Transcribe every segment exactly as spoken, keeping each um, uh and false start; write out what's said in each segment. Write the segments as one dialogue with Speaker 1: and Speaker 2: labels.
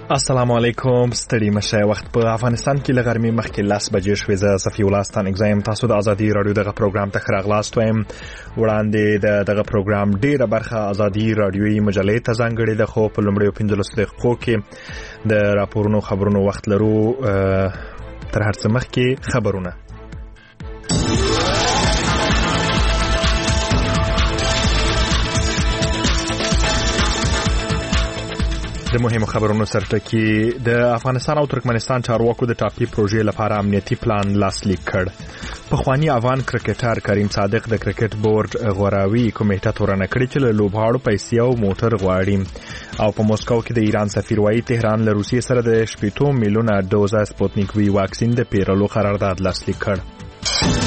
Speaker 1: السلام علیکم. ستړي مشه. وخت په افغانستان کې لغرمې مخکې لاس بجې شوې. زه صفي الله ستان اگزایم. تاسو د ازادي رادیو دغه پروګرام ته راغلاست وایم. وړاندې د دغه پروګرام ډیره برخه ازادي رادیوي مجلې ته ځانګړې ده، خو په لومړیو پنځلسو دقیقو کې د راپورونو خبرونو وخت لرو. تر هر څه مخکې خبرونه. د مهمو خبرونو سرټکی. د افغانستان او ترکمنستان چارواکو د ټاپي پروژې لپاره امنیتي پلان لاسلیک کړ. پخوانی افغان کرکټر کریم صادق د کرکټ بورډ غوراوي کمیټه تورنه کړې چې له لوبغاړو پیسې او موټر غواړي. او په موسکو کې د ایران سفیر وايي تهران له روسیې سره د شپږ میلیونه ډوزه سپوتنیک وی واکسین د پیرلو قرارداد لاسلیک کړ.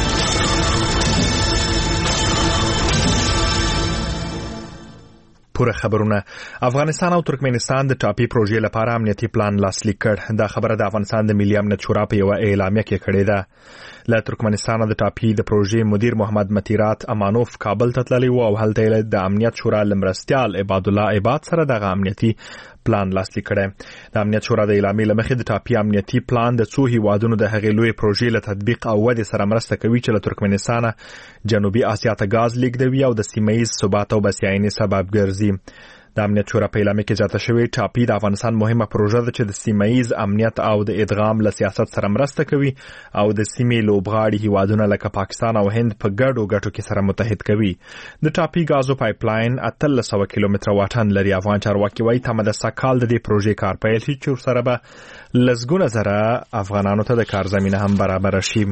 Speaker 1: پوره خبرونه. افغانستان او ترکمنستان د ټاپي پروژې لپاره امنیتي پلان لاسلیک کړ. دا خبره د افغانستان د ملي امنیت شورا په یو اعلامیه کې کړې ده. له ترکمنستان د ټاپي د پروژې مدیر محمد متیرات امانوف کابل ته تللی و او هلته د امنیت شورا لمرستیال عباد الله عباد سره د امنیتي پلان لاسلیک کړي. د امنیت شورا د اعلامیې لمخې د ټاپي امنیتي پلان د څو هیوادونو د هغې لوی پروژې له تطبیق او ودې سره مرسته کوي چې له ترکمنستان جنوبي اسیا ته غاز لیږدوي او د سیمه ییز ثبات او بسیاینې سبب ګرځي. د امنیت شورا په اعلامیه کې زیاته شوې ټاپي د افغانستان مهمه پروژه ده چې د سیمه ییز امنیت او د ادغام له سیاست سره مرسته کوي او د سیمې لوبغاړي هیوادونه لکه پاکستان او هند په ګډو ګټو کې سره متحد کوي. د ټاپي غازو پایپ لاین اتلس سوه کیلومتره واټن لري. افغان چارواکي وايي تمه ده سکهال د دې پروژې کار پیل شي چې سره به لسګونه زره افغانانو ته د کار زمینه هم برابر شي.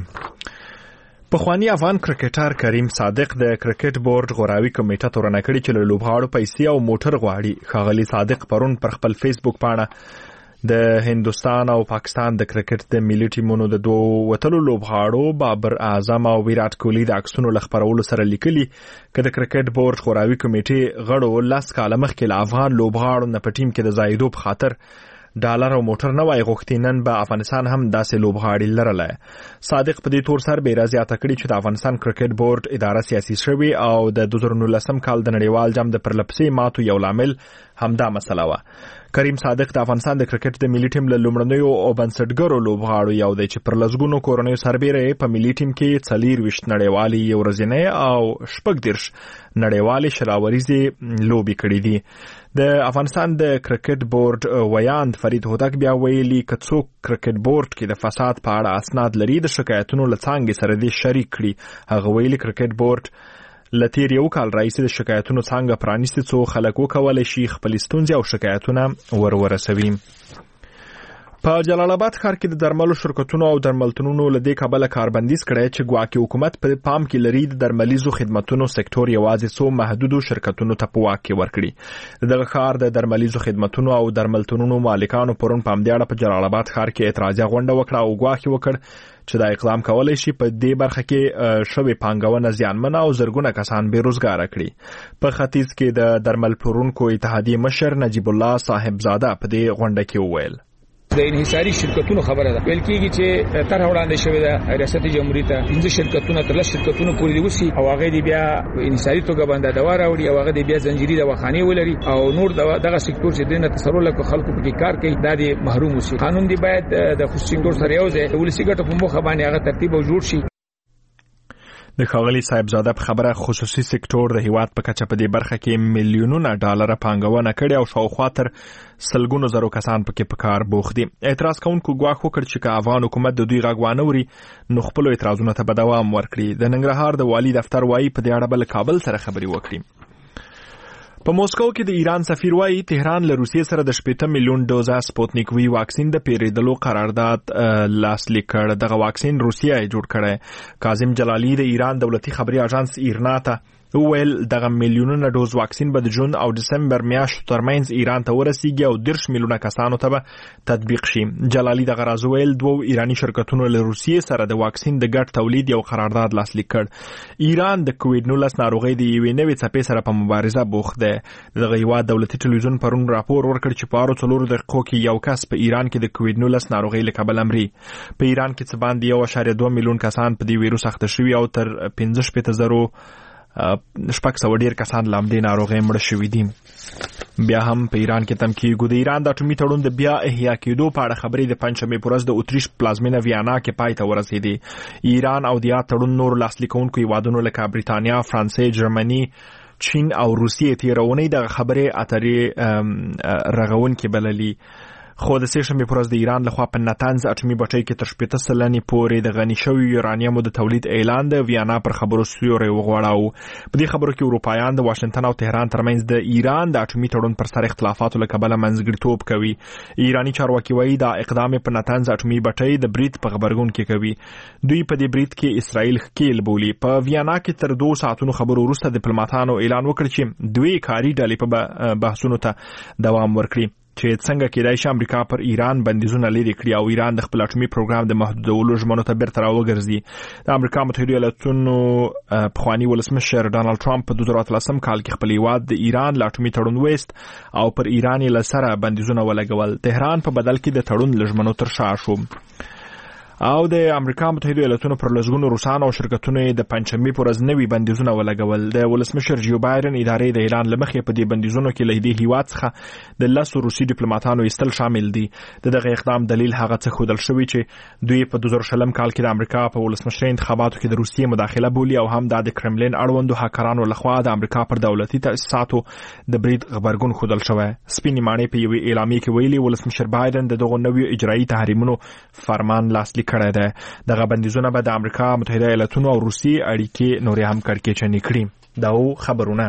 Speaker 1: پخوانی افغان کرکټر کریم صادق د کرکټ بورډ غوراوي کمیټه تورنه کړې چې له لوبغاړو پیسې او موټر غواړي. ښاغلي صادق پرون پر خپل فیسبوک پاڼه د هندوستان او پاکستان د کرکټ د ملي ټیمونو د دوه وتلو لوبغاړو بابر اعظم او ویرات کوهلی د عکسونو لخبرولو سره لیکلي چې د کرکټ بورډ غوراوي کمیټې غړو لاس کاله مخکې له افغان لوبغاړو نه په ټیم کې د زایدو په خاطر ډالر او موټر نه وای غوښتي. نن به افغانستان هم داسې لوبغاړي لرله. صادق په دې تور سر به راځي کړي چې د افغانستان کرکټ بورډ اداره سیاسي شوی او د دوه زره نولسم کال د نړیوال جام د پرلپسې ماتو یو لامل همدا مسله و. کریم صادق د افغانستان د کرکټ د ملي ټیم له لومړنیو او بنسټګرو لوبغاړو یو دی چې پر لسګونو کورنیو سربېره په ملي ټیم کې څلور ویشت نړیوالې یو ورځنۍ او شپږ دیرش نړیوالې شراوریزې لوبې کړې دي. د افغانستان د کرکټ بورډ ویاند فرید هوتک بیا ویلي که څوک کرکټ بورډ کې د فساد په اړه اسناد لري د شکایتونو له څانګې سره دې شریک کړي. هغه ویلي کرکټ بورډ لتیر یو کال رئیس د شکایتونو څنګه پرانیستي څو خلک وکولای شي خپل ستونزې او شکایتونه ورورسوي. په جلال آباد ښار کې د درملو شرکتونو او درملتونونو له دې کبله کاربندیز کړی چې ګواکې حکومت په پام کې لري د درملیزو خدماتو سکتور یوازې څو محدودو شرکتونو ته په واک کې ورکړي. دغه ښار د درملیزو خدماتو او درملتونونو مالکانو پرون په همدې اړه په جلال آباد ښار کې اعتراضیه غونډه وکړه او ګواښ وکړ چې دا اقدام کولای شي په دې برخه کې شوی پانګونه زیانمنه او زرګونه کسان بیروزګاره کړي. په ختیځ کې د درمل پلورونکو اتحادیې مشر نجیب الله صاحبزاده په دې غونډه کې وویل
Speaker 2: د انحصاري شرکتونو خبره ده. ویل کېږي چې طرح وړاندې شوې ده ریاست جمهوریت ته پنځه شرکتونه تر لس شرکتونو پورې دي وسی او هغه دی بیا انحصاري توګه باندې دوا راوړي او هغه دی بیا زنجیري دواخانې ولري او نور دغه سکتور چې دنه تصرف لکه خلکو په کار کوي دا دی محروم وسی. قانون دی باید د خصوصي سکتور سره یو ځای ولسی ګټه په مخه باندې هغه ترتیب او جوړ شي.
Speaker 1: د ښاغلي صاحبزاده په خبره خصوصي سکتور د هیواد په کچه په دې برخه کې میلیونونه ډالر پانګونه کړې او شاوخوا تر سلګونو زرو کسان پکې په کار بوخت دي. اعتراض کوونکو ګواښ وکړ چې که افغان حکومت د دوی غږ وانه وري نو خپلو اعتراضونو ته به دوام ورکړي. د ننګرهار د والي دفتر وايي په دې اړه به له کابل سره خبرې وکړي. په موسکو کې د ایران سفیر وايي تهران له روسیې سره د شپږ میلیون ډوزه سپوتنیک وی واکسین د پیریدلو قرارداد لاسلیک کړ. دغه واکسین روسیه یې جوړ کړی. کاظم جلالی د ایران دولتي خبري اژانس ایرنا ته ویل دغه میلیونونه ډوز واکسین به د جون او دسمبر میاشتو ترمنځ ایران ته ورسیږي او دیرش میلیونه کسانو ته به تطبیق شي. جلالی دغه راز ویل دوه ایرانی شرکتونو له روسیې سره د واکسین د ګډ تولید یو قرارداد لاسلیک کړ. ایران د کووډ نولس ناروغۍ د یوې نوې څپې سره په مبارزه بوخت دی. دغه هیواد دولتي ټلویزیون پرون راپور ورکړ چې په اړه څلورو دقیقو کې یو کس په ایران کې د کووډ نولس ناروغۍ له کبله مري. په ایران کې څه باندې یو اعشاریه دوه میلیون کسان په دې ویروس اخته شوي او تر پنځه شپېته زرو شپږ سوه ډیر کسان له همدې ناروغۍ مړه شوي دي. بیا هم په ایران کې تم کېږو. د ایران د اټومي تړون د بیا احیا کېدو په اړه خبرې د پنجشنبې په ورځ د اتریش پلازمینه ویانا کې پای ته ورسېدې. ایران او د یاد تړون نور لاسلیک کوونکو هیوادونو لکه بریتانیا، فرانسې، جرمني، چین او روسیې تېرونې د خبرې اترې رغونکې بللي. خو د سهشنبې په ورځ د ایران لخوا په نتنز اټومي بټۍ کې تر شپېته سلنې پورې د غني شوي یورانیمو د تولید اعلان د ویانا پر خبرو سیوری وغوړاوه. په دې خبرو کې اروپایان د واشنگټن او تهران ترمنځ د ایران د اټومي تړون پر سر اختلافاتو له کبله منځګړیتوب کوي. ایرانی چارواکي وایي دا اقدام په نتنز اټومي بټۍ د برید په غبرګون کې کوي. دوی په دې برید کې اسرائیل ښکیل بولي. په ویانا کې تر دوه ساعتونو خبرو وروسته ډیپلوماټانو اعلان وکړ چې دوی کاري ډلې په بحثونو ته دوام ورکړي چې څنګه کېدای شي امریکا پر ایران بندیزونه لري کړي او ایران د خپل اټومي پروګرام د محدودولو ژمنو ته بیرته راوګرځي. د امریکا متحده ایالاتونو پخواني ولسمشر ډانلډ ټرمپ په دوه زره اتلسم کال کې خپل هیواد د ایران له اټومي تړون ویست او پر ایران یې له سره بندیزونه ولګول. تهران په بدل کې د تړون له ژمنو تر شا شو. او د امریکا متحده ایالاتونو پر لږونو روسانو او شرکتونو د پنجشنبې پر ورځ نوي بندیزونه ولګول. د ولسمشر جو بایدن ادارې د اعلان لمخې په دې بندیزونو کې له دې هیواد څخه د لسو روسي ډیپلوماټانو ایستل شامل دي. د دغه اقدام دلیل هغه څه ښودل شوی چې دوی په دوه زره شلم کال کې د امریکا په ولسمشرۍ انتخاباتو کې د روسیې مداخله بولي او هم د کرملین اړوندو هاکرانو لخوا د امریکا پر دولتي تاسیساتو د برید غبرګون ښودل شوی. سپینې ماڼۍ په یوې اعلامیې کې ویلي ولسمشر بایدن د دغو نویو اجرایي تحریمونو فرمان لاسلیک کړی دی. دغه بندیزونه به د امریکا متحده ایالاتونو او روسیې اړیکې نورې هم کړکېچنې کړي. دا و خبرونه.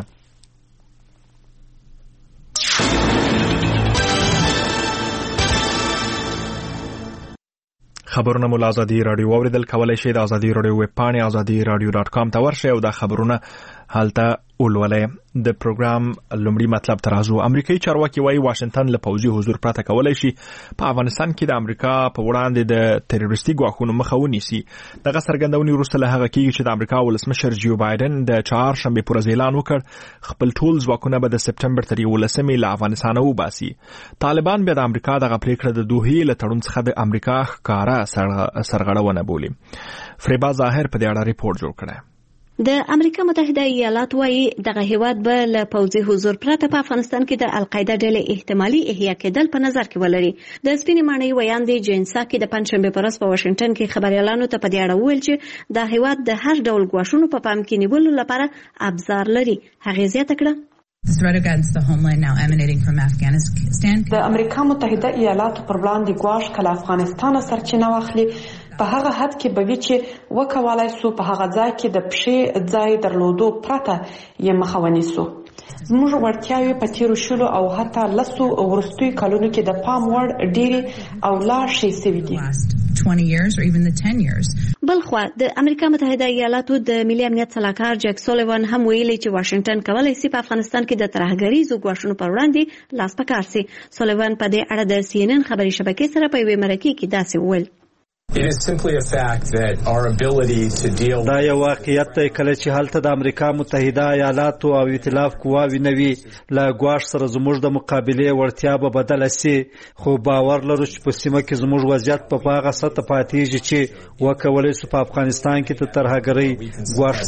Speaker 1: خبرونه مو له ازادي راډیو واوریدل. کولی شئ د ازادي راډیو ویب پاڼې ازادي راډیو ډاټ کام ته ورشئ او دا خبرونه هلته ولولئ. د پروګرام لومړی مطلب ترازو. امریکایي چارواکي وایي واشنگټن له پوځي حضور پرته کولی شي په افغانستان کې د امریکا په وړاندې د تروریستي ګواښونو مخه ونیسي. دغه څرګندونې وروسته له هغه کېږي چې د امریکا ولسمشر جو بایدن د چهارشنبې په ورځ اعلان وکړ خپل ټول ځواکونه به د سپټمبر تر یولسمې له افغانستانه وباسي. طالبان بیا د امریکا دغه پریکړه د دوحې له تړون څخه د امریکا ښکاره سرغړونه بولي. فریبا ظاهر په دې اړه ریپورت جوړ کړی.
Speaker 3: د امریکا متحده ایالات وايي دغه هیواد به له پوځي حضور پرته په افغانستان کې د القاعده ډلې احتمالي احیا کېدل په نظر کې ولري. د سپینې ماڼۍ ویاندې جین ساکي د پنجشنبې په ورځ په واشنگټن کې خبريالانو ته په دې اړه وویل چې د هیواد د هر ډول ګواښونو په پام کې نیولو لپاره ابزار لري. هغه زیاته کړه
Speaker 4: The threat against the homeland now emanating from Afghanistan.
Speaker 5: د امریکا متحده ایالاتو پر وړاندې ګواښ کله افغانستان سرچینه واخلي په هغه حد کې به وي چې وکولای سو په هغه ځای کې د پښې ځای درلودو پرته یې مخه ونیسو. زموږ وړتیاوې په تیرو شلو او حتی لسو وروستیو کلونو کې د پام وړ ډېرې او لا ښې سوي دي.
Speaker 4: twenty years or even the ten years.
Speaker 3: بلخوا د امریکا متحده ایالاتو د ملي امنیت سلاکار جک سولیوان هم ویلي چې واشنگټن کولای شي په افغانستان کې د ترهګریزو ګواښونو پر وړاندې لاس پکار سي. سولیوان په دې اړه د سی ان ان خبري شبکې سره په یوې مرکې کې داسې وویل.
Speaker 6: It is simply a fact that our ability to deal
Speaker 7: دا یو واقعیت دی کله چې هلته د امریکا متحده ایالاتو او ائتلاف قواوې نوي له ګواښ سره زموږ د مقابلې وړتیا به بدله سي. خو باور لرو چې په سیمه کې زموږ وضعیت په هغه سطح پاتېږي چې وکولای سو په افغانستان کې د ترهګرۍ ګواښ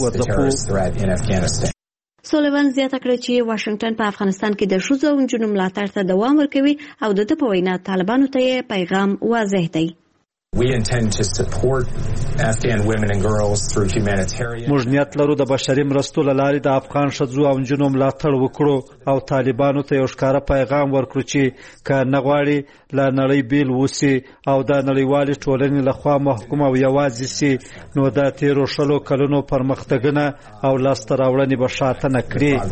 Speaker 7: وځپو.
Speaker 3: سولیوان زیاته کړه چې واشنگټن په افغانستان کې د ښځو او نجونو ملاتړ ته دوام ورکوي او د ده په وینا طالبانو ته یې پیغام واضح دی.
Speaker 6: We intend to support Afghan women and girls through humanitarian.
Speaker 7: موږ نیت لرو د بشري مرستو له لارې د افغان ښځو او نجونو ملاتړ وکړو او طالبانو ته یو ښکاره پیغام ورکړو چې که نه غواړي له نړۍ بیل وسي او د نړیوالې ټولنې لخوا محکوم او یوازې سي نو د تیرو شلو کلونو پرمختګونه او لاسته راوړنې به شاته نه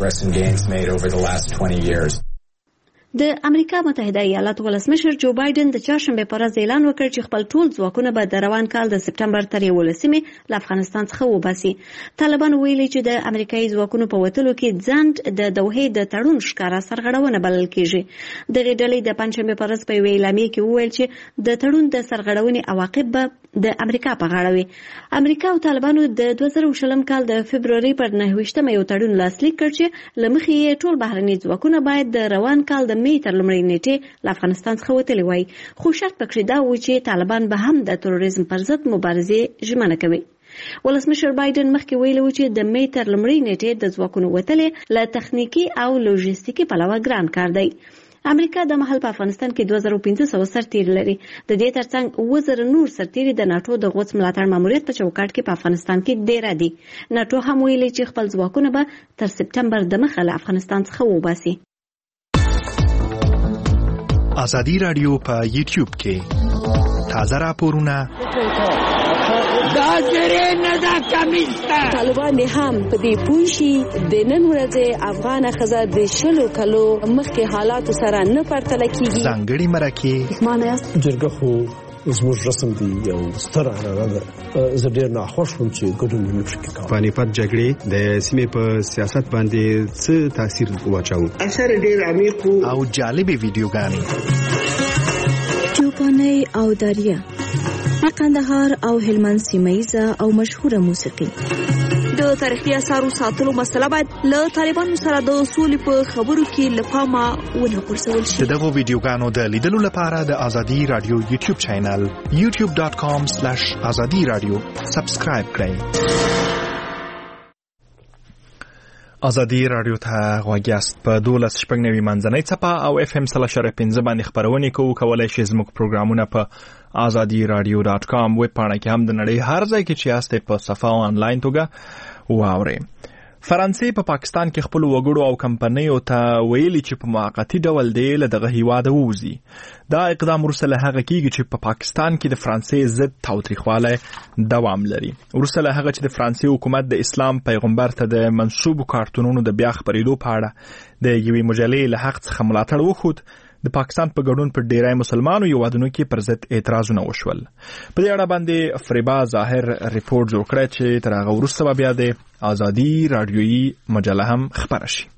Speaker 7: کړي.
Speaker 3: د امریکا متحده ایالاتو ولسمشر جو بایدن د چهارشنبې په ورځ اعلان وکړ چې خپل ټول ځواکونه به د روان کال د سپټمبر تر یولسمې له افغانستان څخه وباسي. طالبان ویلي چې د امریکایي ځواکونو په وتلو کې ځنډ د دوحې د تړون ښکاره سرغړونه بلل کېږي. دغې ډلې د پنجشنبې په ورځ په یوې اعلامیې کې وویل چې د تړون د سرغړونې عواقب به د امریکا په غاړه وي. امریکا او طالبانو د دوه زره شلم کال د فبروري پر نهه ویشتمه یو تړون لاسلیک کړ چې له مخې یې ټول بهرني ځواکونه باید د روان کال د می تر لومړۍ نیټې له افغانستان څخه وتلي وای. خو شرط پکې دا و چې طالبان به هم د تروریزم پر ضد مبارزې ژمنه کوي. ولسمشر بایدن مخکې ویلي و چې د می تر لومړۍ نیټې د ځواکونو وتلې له تخنیکی او لوژستیکي پلوه ګران کار دی. امریکا د مهال په افغانستان کې دوه زره پنځه سوه سرتیري لري. د دې ترڅنګ اووه زره نور سرتیري د ناټو د غوڅ ملاتړ ماموریت په چوکاټ کې په افغانستان کې ډیر دي. ناټو هم ویلي چې خپل ځواکونه به تر سپټمبر د مخه له افغانستان څخه وباسي.
Speaker 1: ازادي رادیو په یوټیوب کې تازه راپورونه
Speaker 8: دا زره نه دا کمیستا
Speaker 9: طالبان هم په دې پوښي د نن ورځې افغان خزه د شلو کلو مخکې حالات سره نه پرتله کیږي.
Speaker 1: ځانګړي مرکه
Speaker 9: مانه
Speaker 10: جرګه خو زموږ رسم دی یو ستر عنعنه ده. زه ډېر ناخوښ وم چې ګډون ونه شي کوم.
Speaker 11: پانیپت جګړې د سیمې په سیاست باندې څه تاثیر واچاوه؟
Speaker 10: اثر ډېر عمیق
Speaker 1: او جالبې ویډیوګانې
Speaker 9: چوپاني او دریا قندهار او هلمند سیمایزه او مشهوره موسیقي. د تاریخي اثارو ساتلو مسله باید له طالبانو سره د سولې په خبرو کې له پامه ونه غورځول شي.
Speaker 1: دغه ویډیوګانو د لیدلو لپاره د ازادي رادیو یوټیوب چینل یوټیوب ډاټ کام سلیش ازادي رادیو سبسکرایب کړئ. ازادي رادیو ته غواګیاست په دولس شپږ نوي منځنۍ څپه او اف ام سل شر پنځه باندې خبرونه کوو. کولای شئ زموږ پروګرامونه په ازادي رادیو ډاټ کام ویب پاڼه کې هم د نړۍ هر ځای کې چې یاستئ په صفه او آنلاین توګه واورئ. فرانسې په پا پاکستان کې خپل وګړو او کمپنیو ته ویلي چې په موقتی ډول دی له دغه هیواده ووځي. دا اقدام وروسته له هغه کېږي چې په پا پاکستان کې د فرانسې ضد تاوتریخوالی دوام لري. وروسته له هغه چې د فرانسې حکومت د اسلام پیغمبر ته د منسوبو کارتونونو د بیا خپرېدو په اړه د یوې مجلې له حق څخه ملاتړ وښود، د پاکستان په ګډون په ډیری مسلمانو هیوادونو کې پر ضد اعتراضونه وشول. په دې اړه باندې فریبا ظاهر ریپورت جوړ کړی چې تر هغه وروسته به بیا د ازادي رادیویي مجله هم خپره شي.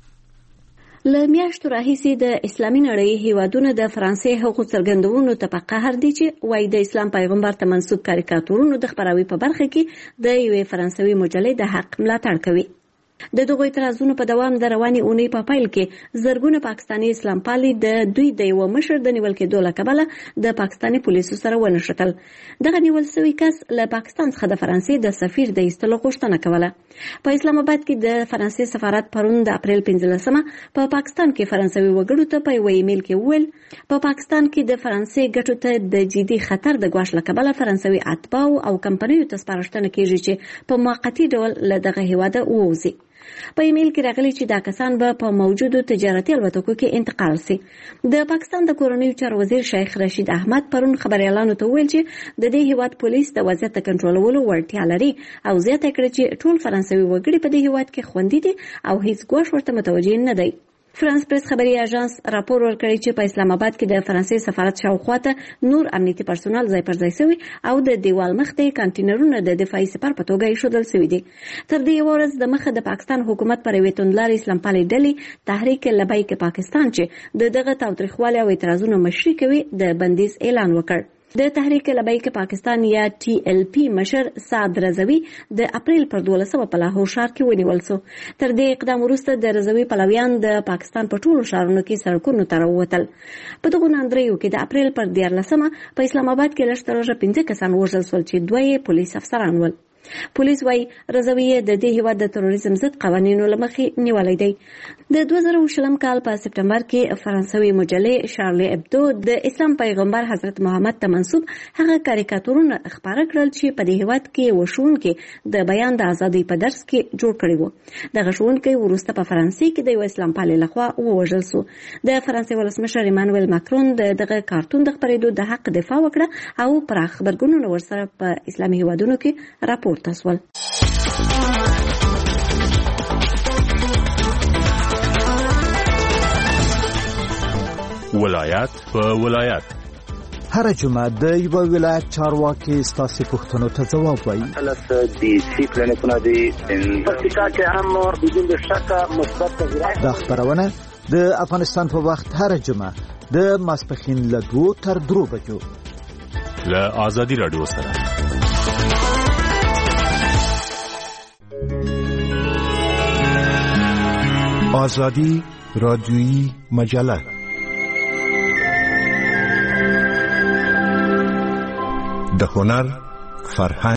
Speaker 3: له میاشتو راهیسې د اسلامي نړۍ هیوادونه د فرانسې حقوق څرګندونو ته په قهر دي چې وایي د اسلام پیغمبر ته منسوب کاریکاتورونو د خپراوي په برخه کې د یوې فرانسوي مجلې د حق ملاتړ کوي. د دغو اعتراضونو په دوام د روانې اونۍ په پیل کې زرګونه پاکستاني اسلام پالي د دوی د یو مشر د نیول کېدو له کبله د پاکستاني پولیسو سره ونښتل. دغه نیول شوی کس له پاکستان څخه د فرانسې د سفیر د ایستلو غوښتنه کوله. په اسلام آباد کې د فرانسې سفارت پرون د اپریل پنځلسمه په پاکستان کې فرانسوي وګړو ته په یو ایمیل کې وویل په پاکستان کې د فرانسې ګټو ته د جدي خطر د ګواښ له کبله فرانسوي اتباع او کمپنیو ته سپارښتنه کیږي چې په موقتی ډول له دغه هیواده ووځي. په ایمیل کې راغلي چې دا کسان به په موجودو تجارتي الوتکو کې انتقال سي. د پاکستان د کورنیو چارو وزیر شیخ رشید احمد پرون خبريالانو ته ویل چې د دې هیواد پولیس د وضعیت کنټرولولو وړتیا لري او زیاته کړه چې ټول فرانسوي وګړي په دې هیواد کې خوندي دي او هیڅ ګواښ ورته متوجه نه دی. فرانس پریس خبري اژانس راپور ورکړی چې په اسلام آباد کې د فرانسې سفارت شاوخوا ته نور امنیتي پرسونل ځای پر ځای شوی او د دیوال مخ ته کانټینرونه د دفاعي سپر په توګه ایښودل شوي دي. تر دې ورځ د مخه د پاکستان حکومت پر یوې توندلارې اسلام پالي ډلې تحریک لبیک پاکستان چې د دغه تاوتریخوالي او اعتراضونو مشري کوي د بندیز اعلان وکړ. د تحریک لبیک پاکستان یا ټي ال پی مشر سعد رضوی د اپریل پر دولسمه په لاهور ښار کې ونیول شو. تر دې اقدام وروسته د رضوی پلویان د پاکستان په ټولو ښارونو کې سړکونو ته راووتل. په دغو ناندریو کې د اپریل پر دیارلسمه په اسلام آباد کې لږ تر لږه پنځه کسان وژل شول چې دوه یې پولیس افسران ول. پولیس وايي رضوی د دې هیواد د تروریزم ضد قوانینو لمخې نیولای دی. د دوه زره شلم کال په سپټمبر کې فرانسوي مجلې شارلی ابدو د اسلام پیغمبر حضرت محمد ته منسوب هغه کاریکاتورونه خپاره کړل چې په دې هیواد کې وښوونکي د بیان د ازادۍ په درس کې جوړ کړي وو. دغه ښوونکی وروسته په فرانسې کې د یو اسلام پالي لخوا ووژل شو. د فرانسې ولسمشر ایمانویل ماکرون د دغه کارتون د خپرېدو د حق دفاع وکړه او پراخ خبرګونونه ورسره په اسلامي هیوادونو کې راپور تسول.
Speaker 12: ولایت په ولایت
Speaker 13: هر جمعه د یو ولایت چارواکي ستاسو پوښتنو ته ځواب وایي.
Speaker 14: خلاص دي سی پلانونه دي په فکر کې هم بدون شک مثبت تغیرات.
Speaker 13: دا خبرونه د افغانستان په وخت هر جمعه د ماسپخین له دوه تر درو بجو
Speaker 12: له ازادي رادیو سره.
Speaker 15: آزادی رادیویی مجله د هنر، فرهنګ